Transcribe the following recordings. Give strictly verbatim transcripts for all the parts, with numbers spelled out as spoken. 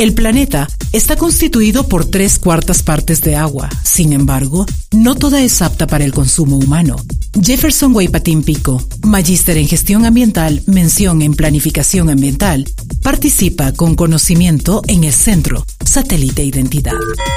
El planeta está constituido por tres cuartas partes de agua. Sin embargo, no toda es apta para el consumo humano. Jefferson Waypatin Pico, magíster en gestión ambiental, mención en planificación ambiental, participa con conocimiento en el Centro Satélite Identidad.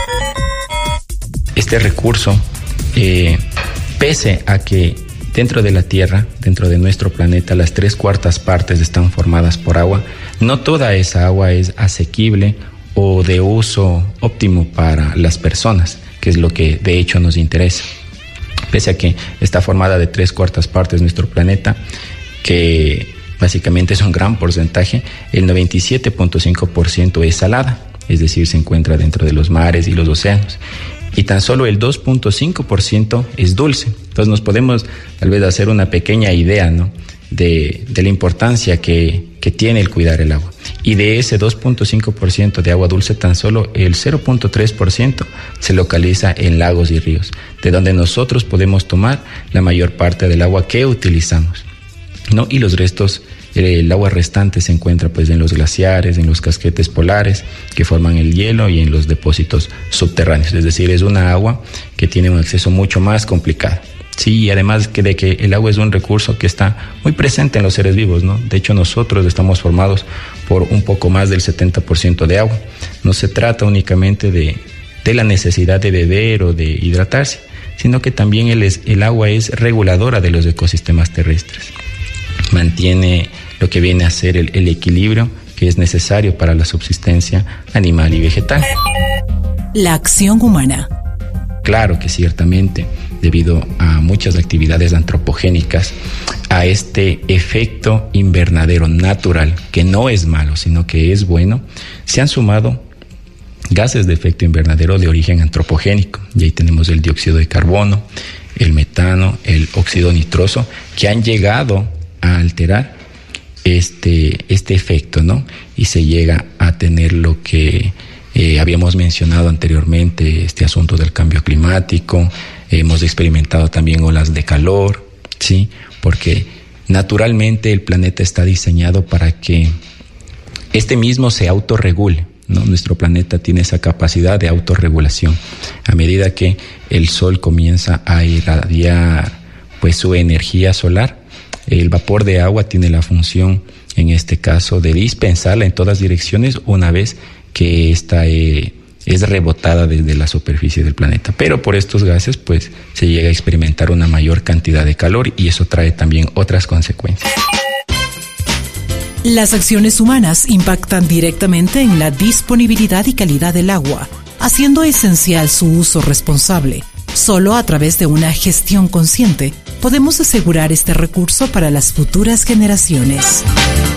Este recurso, eh, pese a que dentro de la Tierra, dentro de nuestro planeta, las tres cuartas partes están formadas por agua, no toda esa agua es asequible o de uso óptimo para las personas, que es lo que de hecho nos interesa. Pese a que está formada de tres cuartas partes nuestro planeta, que básicamente es un gran porcentaje, el noventa y siete punto cinco por ciento es salada, es decir, se encuentra dentro de los mares y los océanos. Y tan solo el dos punto cinco por ciento es dulce. Entonces nos podemos tal vez hacer una pequeña idea, ¿no?, de, de la importancia que, que tiene el cuidar el agua. Y de ese dos punto cinco por ciento de agua dulce, tan solo el cero punto tres por ciento se localiza en lagos y ríos, de donde nosotros podemos tomar la mayor parte del agua que utilizamos, ¿no? Y los restos, el agua restante se encuentra pues en los glaciares, en los casquetes polares que forman el hielo y en los depósitos subterráneos. Es decir, es una agua que tiene un acceso mucho más complicado. Sí, y además que de que el agua es un recurso que está muy presente en los seres vivos, ¿no? De hecho, nosotros estamos formados por un poco más del setenta por ciento de agua. No se trata únicamente de, de la necesidad de beber o de hidratarse, sino que también el, es, el agua es reguladora de los ecosistemas terrestres. Mantiene lo que viene a ser el, el equilibrio que es necesario para la subsistencia animal y vegetal. La acción humana. Claro que ciertamente, debido a muchas actividades antropogénicas, a este efecto invernadero natural, que no es malo, sino que es bueno, se han sumado gases de efecto invernadero de origen antropogénico. Y ahí tenemos el dióxido de carbono, el metano, el óxido nitroso, que han llegado a alterar este, este efecto, ¿no? Y se llega a tener lo que eh, habíamos mencionado anteriormente, este asunto del cambio climático. Eh, hemos experimentado también olas de calor, ¿sí? Porque naturalmente el planeta está diseñado para que este mismo se autorregule, ¿no? Nuestro planeta tiene esa capacidad de autorregulación. A medida que el sol comienza a irradiar pues su energía solar, el vapor de agua tiene la función, en este caso, de dispensarla en todas direcciones una vez que esta eh, es rebotada desde la superficie del planeta. Pero por estos gases, pues, se llega a experimentar una mayor cantidad de calor y eso trae también otras consecuencias. Las acciones humanas impactan directamente en la disponibilidad y calidad del agua, haciendo esencial su uso responsable. Solo a través de una gestión consciente podemos asegurar este recurso para las futuras generaciones.